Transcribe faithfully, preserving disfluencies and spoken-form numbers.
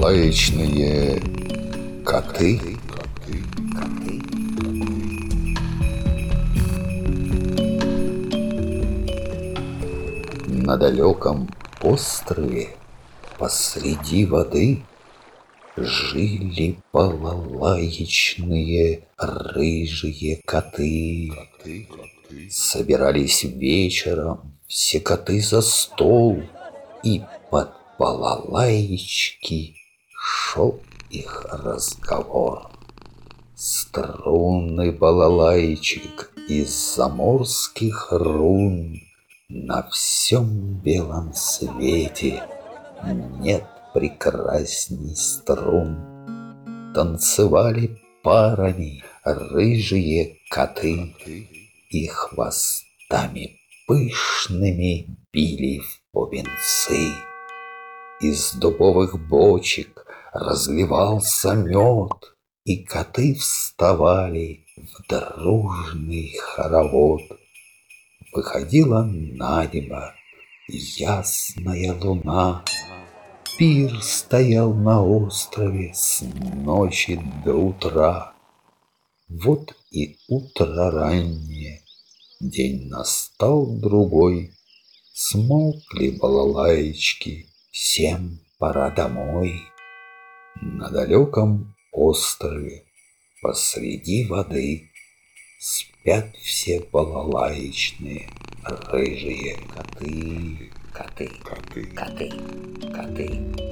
балалаечные коты. На далеком острове посреди воды жили балалаечные рыжие коты. Собирались вечером все коты за стол, и под балалаечки шел их разговор. Струнный балалайчик из заморских рун, на всем белом свете нет прекрасней струн. Танцевали парами рыжие коты, и хвостами пышными били в бубенцы. Из дубовых бочек разливался мед, и коты вставали в дружный хоровод. Выходила на небо ясная луна. Пир стоял на острове с ночи до утра. Вот и утро раннее, день настал другой. Смолкли балалаечки, всем пора домой. На далеком острове посреди воды спят все балалаечные рыжие коты. Коты, коты, коты, коты.